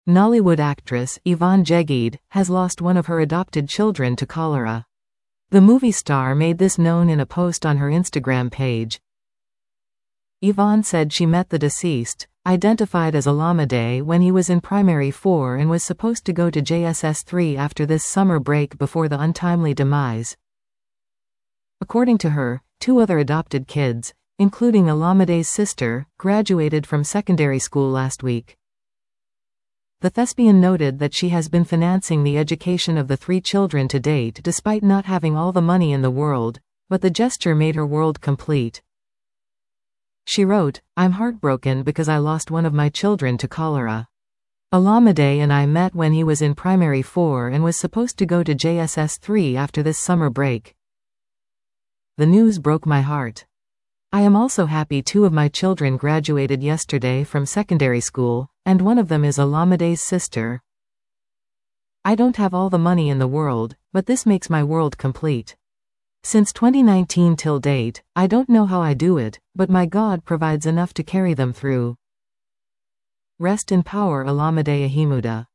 Nollywood actress Yvonne Jegede has lost one of her adopted children to cholera. The movie star made this known in a post on her Instagram page. Yvonne said she met the deceased, identified as Olamide, when he was in primary 4 and was supposed to go to JSS 3 after this summer break before the untimely demise. According to her, 2 other adopted kids, including Olamide's sister, graduated from secondary school last week. The thespian noted that she has been financing the education of the 3 children to date despite not having all the money in the world, but the gesture made her world complete. She wrote, "I'm heartbroken because I lost one of my children to cholera. Olamide and I met when he was in primary 4 and was supposed to go to JSS 3 after this summer break. The news broke my heart. I am also happy 2 of my children graduated yesterday from secondary school, and one of them is Olamide's sister. I don't have all the money in the world, but this makes my world complete. Since 2019 till date, I don't know how I do it, but my God provides enough to carry them through. Rest in power, Olamide Ahimuda."